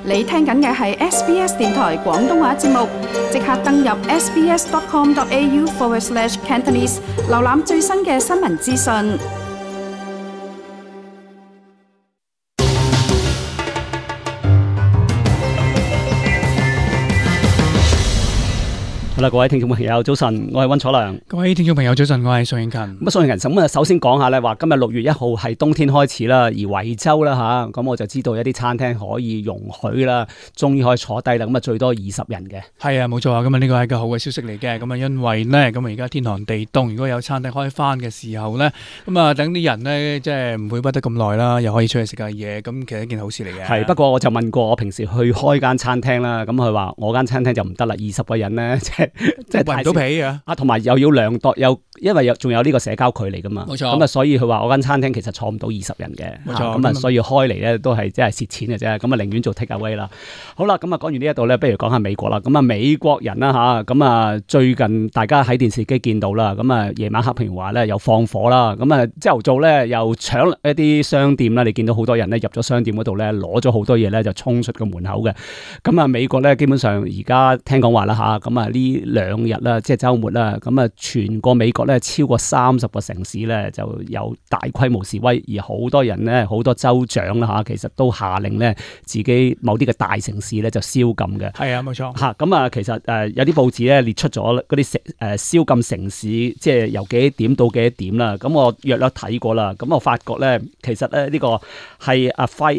你聽緊嘅係 SBS 電台廣東話節目，即刻登入 sbs.com.au/Cantonese 瀏覽最新嘅新聞資訊。 好啦，各位聽眾朋友，早晨，我係溫楚良。 各位聽眾朋友，早晨，我係宋慶勤。 咁宋慶勤，咁首先講下咧，話今日6月1號係冬天開始啦，而維州啦吓，咁我就知道一啲餐廳可以容許啦，終於可以坐低啦，咁最多20人嘅。係啊，冇錯啊，咁呢個係一個好嘅消息嚟嘅。咁因為咧，咁而家天寒地凍，如果有餐廳開翻嘅時候咧，咁等啲人咧，即係唔會屈得咁耐啦，又可以出去食下嘢，咁其實一件好事嚟嘅。係， 不過我就問過我平時去開間餐廳啦，咁佢話我間餐廳就唔得啦，20個人咧，即係圍唔到皮啊！ 同埋又要量度，因為仲有呢個社交距離噶嘛。冇錯。咁所以佢話我間餐廳其實坐唔到20人嘅。冇錯。咁所以開嚟咧都係即係蝕錢嘅啫。咁寧願做 take away 啦。好啦，咁講完呢一度咧，不如講下美國啦。咁美國人啦吓，咁最近大家喺電視機見到啦，咁夜晚黑譬如話咧又放火啦，咁朝頭早咧又搶一啲商店啦。你見到好多人咧入咗商店嗰度咧，攞咗好多嘢咧就衝出個門口嘅。咁美國咧基本上而家聽講話啦吓，咁呢2日啦，即係週末啦，咁全個美國咧超過30個城市咧就有大規模示威，而好多人咧，好多州長啦吓，其實都下令咧自己某啲嘅大城市咧就宵禁嘅。係啊，冇錯吓。咁其實有啲報紙咧列出咗嗰啲宵禁城市，即係由幾點到幾點啦。咁我約略睇過啦，咁我發覺咧，其實咧呢個係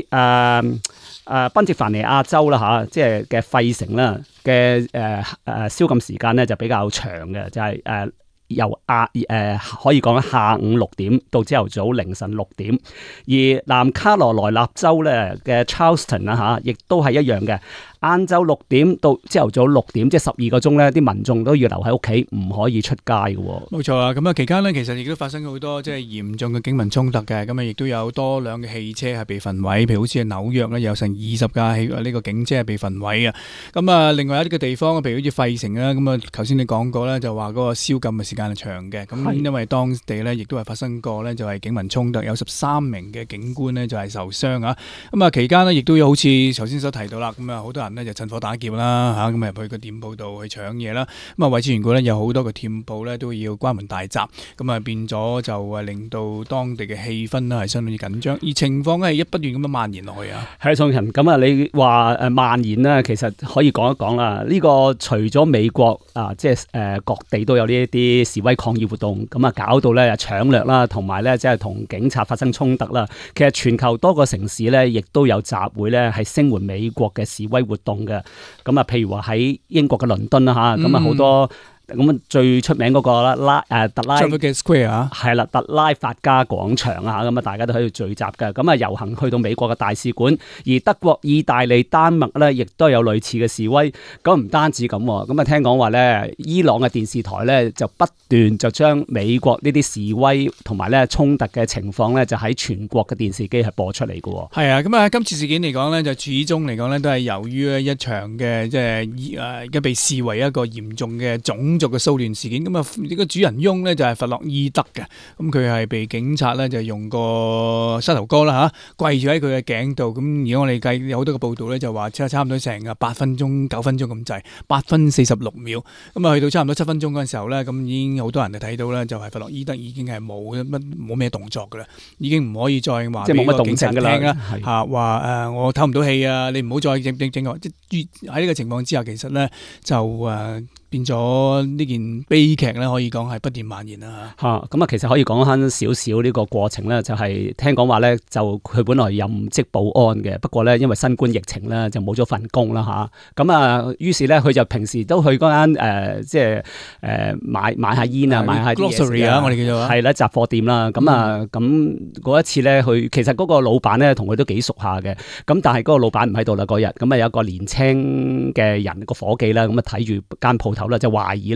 賓夕凡尼亞州啦吓，即係嘅費城啦嘅宵禁時間咧就比較長嘅，就係由可以講下午6點到朝頭早凌晨6點，而南卡羅來納州咧嘅 Charleston 啦吓，亦都係一樣嘅。晏晝6點到朝頭早6點，即係12個鐘咧，啲民眾都要留喺屋企，唔可以出街嘅。 冇錯啊！咁期間呢，其實亦都發生好多即係嚴重嘅警民衝突嘅。咁亦都有多輛嘅汽車係被焚毀，譬如好似係紐約咧，有成20架呢個警車係被焚毀嘅。咁另外一啲嘅地方，譬如好似費城啦，咁頭先你講過咧，就話嗰個宵禁嘅時間係長嘅。咁因為當地咧亦都係發生過咧，就係警民衝突，有13名嘅警官呢就係受傷啊。咁期間呢，亦都有好似頭先所提到啦，咁好多人就趁火打劫啦嚇，咁入去個店鋪度去搶嘢啦。咁維持員管咧有好多個店鋪咧都要關門大閘，咁變咗就令到當地嘅氣氛咧係相當之緊張，而情況係不斷咁樣蔓延落去啊。係宋人，咁你話蔓延咧，其實可以講一講啦。呢個除咗美國即係各地都有呢一啲示威抗議活動，咁搞到咧搶掠啦，同埋咧即係同警察發生衝突啦。其實全球多個城市咧亦都有集會咧係聲援美國嘅示威活動嘅。咁譬如話喺英國嘅倫敦啦吓，咁好多咁最出名嗰個啦，特拉嘅 Square 啊，係啦，特拉法加廣場啊，咁大家都喺度聚集嘅，咁遊行去到美國嘅大使館，而德國、意大利、丹麥咧，亦都有類似嘅示威。咁唔單止咁，咁聽講話咧，伊朗嘅電視台咧就不斷就將美國呢啲示威同埋咧衝突嘅情況咧，就喺全國嘅電視機係播出嚟嘅。係啊，咁今次事件嚟講咧，就始終嚟講咧，都係由於一場嘅即係而家被視為一個嚴重嘅種族嘅騷亂事件。咁呢個主人翁呢，就係弗洛伊德嘅，咁佢係被警察呢，就用個膝頭哥啦吓跪住喺佢嘅頸度。咁而家我哋計有好多個報道呢，就話差唔多成8分鐘9分鐘咁滯，8分46秒。咁去到差唔多7分鐘嗰陣時候呢，咁已經好多人就睇到呢，就係弗洛伊德已經係冇咩動作噶啦，已經唔可以再話即係冇乜警察聽啦吓，話我唞唔到氣啊，你唔好再整我。即喺呢個情況之下，其實呢，就變咗呢件悲劇咧，可以講係不斷蔓延啦嚇。咁其實可以講翻少少呢個過程咧，就係聽講話咧，就佢本來任職保安嘅，不過咧因為新冠疫情咧就冇咗份工啦嚇。咁於是咧佢就平時都去嗰間即係買下煙啊，買下啲嘢食啊，我哋叫做係啦雜貨店啦。咁嗰一次咧，佢其實嗰個老闆咧同佢都幾熟下嘅。咁但係嗰個老闆唔喺度啦嗰日，咁有一個年青嘅人個夥計啦，咁睇住間鋪頭啦，就懷疑咧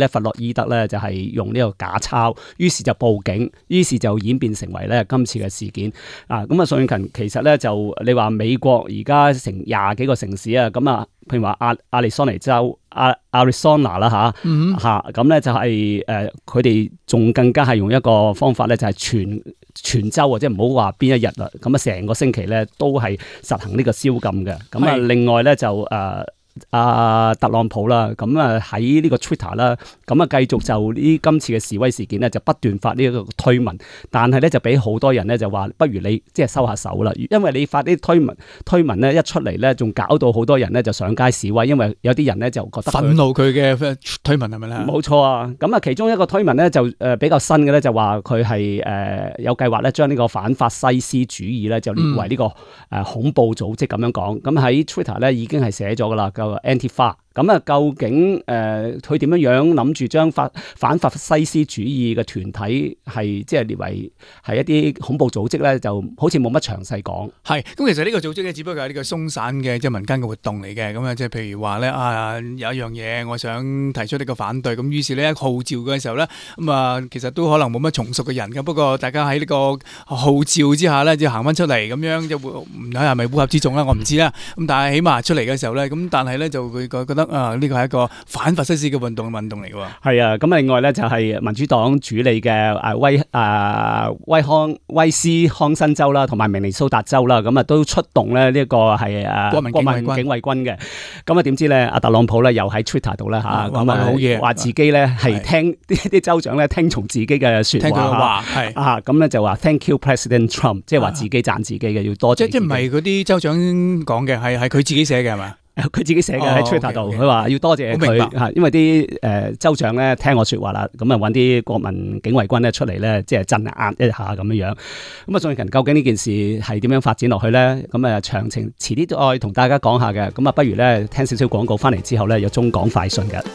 咧弗洛伊德咧就係用呢個假鈔，於是就報警，於是就演變成為咧今次嘅事件啊。咁啊，宋永勤其實咧就你話美國而家成20幾個城市啊，咁啊，譬如話亞利桑尼州、Arizona 啦嚇，咁咧就係佢哋仲更加係用一個方法咧，就係全州啊，即係唔好話邊一日啦，咁啊成個星期咧都係實行呢個宵禁嘅。咁啊，另外咧就特朗普啦，咁啊喺呢個 Twitter 啦，咁啊繼續就今次嘅示威事件咧，就不斷發呢一個推文，但係咧就俾好多人咧就話，不如你即係收下手啦，因為你發啲推文咧一出嚟咧，仲搞到好多人咧就上街示威，因為有啲人咧就覺得憤怒佢嘅推文係咪咧？ 冇錯啊，咁啊其中一個推文咧就比較新嘅咧就話佢係有計劃咧將呢個反法西斯主義咧就列為呢個恐怖組織咁樣講，咁喺 Twitter 咧已經係寫咗噶啦。Antifa 咁啊，究竟佢點樣諗住將反法西斯主義嘅團體係即係列為係一啲恐怖組織咧？就好似冇乜詳細講。 係咁，其實呢個組織咧，只不過係呢個鬆散嘅即係民間嘅活動嚟嘅。咁啊，即係譬如話咧有一樣嘢，我想提出呢個反對。咁於是咧號召嘅時候咧，咁啊其實都可能冇乜從屬嘅人嘅。不過大家喺呢個號召之下咧，就行翻出嚟咁樣，就唔睇係咪烏合之眾啦，我唔知啦。咁但係起碼出嚟嘅時候咧，咁但係咧就會覺得呢個係一個反法西斯嘅運動嚟嘅喎。係啊，咁另外咧就係民主黨主理嘅威斯康辛州啦，同埋明尼蘇達州啦，咁啊都出動咧呢個係國民警衛軍嘅。咁啊點知咧阿特朗普咧又喺 Twitter 度咧嚇，咁啊好嘢，話自己咧係聽啲州長咧聽從自己嘅説話，係啊，咁咧就話 Thank you President Trump， 即係話自己讚自己嘅，要多謝。 即係唔係嗰啲州長講嘅，係佢自己寫嘅係嘛？ 佢自己寫嘅喺 Twitter 度，佢話要多謝佢嚇，因為啲州長咧聽我説話啦，咁啊揾啲國民警衛軍咧出嚟咧，即係鎮壓一下咁樣樣。咁啊，宋永勤究竟呢件事係點樣發展落去咧？咁啊，詳情遲啲再同大家講下嘅。咁啊，不如咧聽少少廣告，翻嚟之後咧有中港快訊嘅。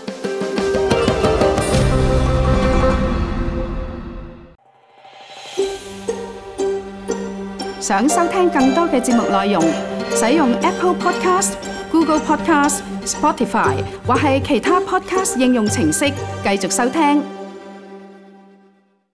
想收聽更多嘅節目內容，使用 Apple Podcast、Google Podcast、Spotify 或係其他 Podcast 應用程式繼續收聽。